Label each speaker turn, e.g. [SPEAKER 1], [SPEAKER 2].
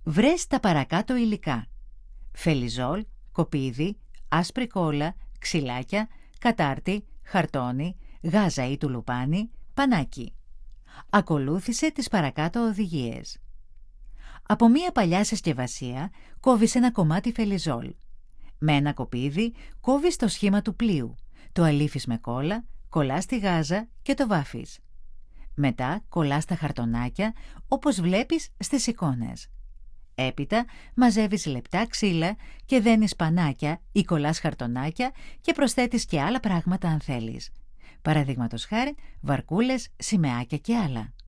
[SPEAKER 1] Βρες τα παρακάτω υλικά: φελιζόλ, κοπίδι, άσπρη κόλλα, ξυλάκια, κατάρτι, χαρτόνι, γάζα ή τουλουπάνι, πανάκι. Ακολούθησε τις παρακάτω οδηγίες. Από μία παλιά συσκευασία κόβεις ένα κομμάτι φελιζόλ. Με ένα κοπίδι κόβεις το σχήμα του πλοίου, το αλήφεις με κόλλα, κολλάς τη γάζα και το βάφεις. Μετά κολλάς τα χαρτονάκια όπως βλέπεις στις εικόνες. Έπειτα μαζεύεις λεπτά ξύλα και δένεις πανάκια ή κολλάς χαρτονάκια και προσθέτεις και άλλα πράγματα αν θέλεις. Παραδείγματος χάρη βαρκούλες, σημαίακια και άλλα.